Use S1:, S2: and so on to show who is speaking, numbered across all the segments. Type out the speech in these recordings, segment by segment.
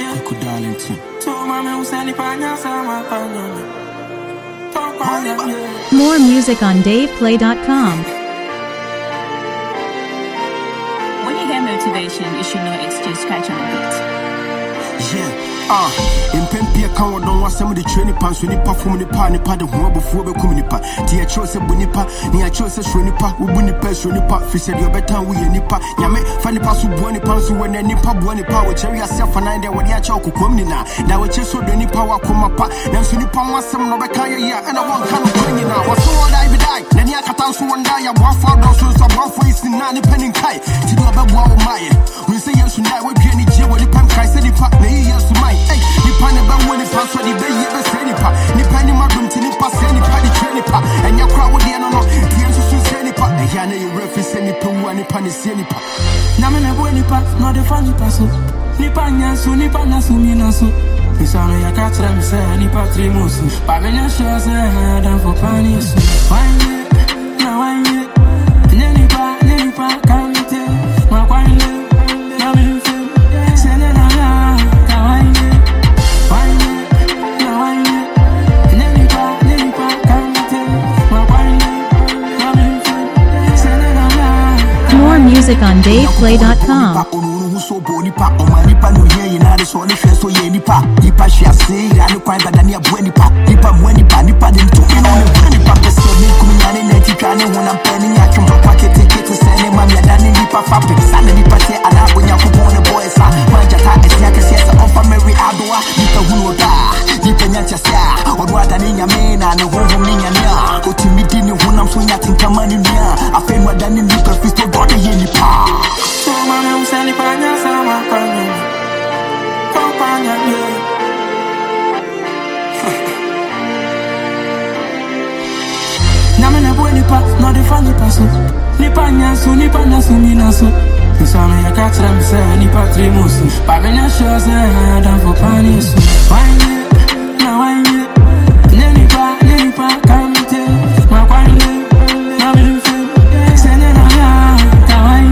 S1: More music on DavePlay.com.
S2: When you hear motivation, you should know it's just scratch on the beat.
S3: In Pempia, don't want some of the training pants when you perform the party part of one before the communipa. Dear choice of Bunipa, near choice of Shunipa, Ubunipa, Shunipa, Fish at your better we nipa. Yame, find the pass of Boni Pansu when any pub one power, cherry yourself and I there when you are choco comina. Now it's just so the power come up. Now Sunipa wants some Nobakaya, and I want kind of bringing now. What's so I be die? Then you can so one die, I walk for those of one face in 90 penny kite. To do about wow, my. We say yes, we die with Jenny J. When the pump I said the pack, yes, to my. Hey, nipa ne ba woni pass for the bay be say nipa nipa ni madum ti nipa say nipa di tre nipa enya kra wo de no no tie nso so say nipa e ya na ye refi say nipa wu nipa ne say nipa na me na bo nipa no de fa nipa so nipa nya so nipa na so mi na so isano ya ka tra me say nipa tri mo so ba me nya sure say dan for pani so why na why nipa kan te ma kwa ni na me say na
S1: More music on DavePlay.com.
S3: So bonipa o manipa no ye na de so ni hwe so ye nipa nipa hwe ase ya ne kwan bada ne abo nipa nipa mo nipa de to me no nipa pese me kum nya ne nti twa ne ho na pani nya twom packet kete se ne ma me da ne nipa fa pe sa ne nipa te ana onya ko bon ne boy sa manja ta esia ke sia of Mary Adoa nipa hu da nipa nya cha sia odo ada ne nya me na ne ho ni nya nya o timi di ne ho nam so nya tinka mani nya afa mu da ne nipa fisto god ye nipa so mama u sali panya sama panya kompanya ye na me na bo nipa no de fa nipa so nipa nya so nipa na so mi na so isano ya ka tra me say nipa tri mo so ba me na sure say dan for pani so why na why nipa come te ma kwa ni na me fe say na ka why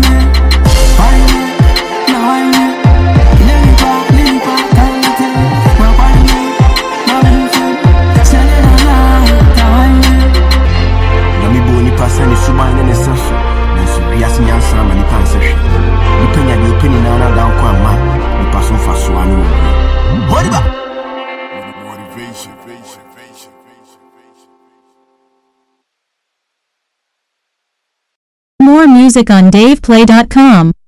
S3: Pasani subanya ne safu na subias nyansa mani pansehwe nipenya de opini na na dan kwa ma nipa so fa so anu horiba motivation.
S1: More music on DavePlay.com.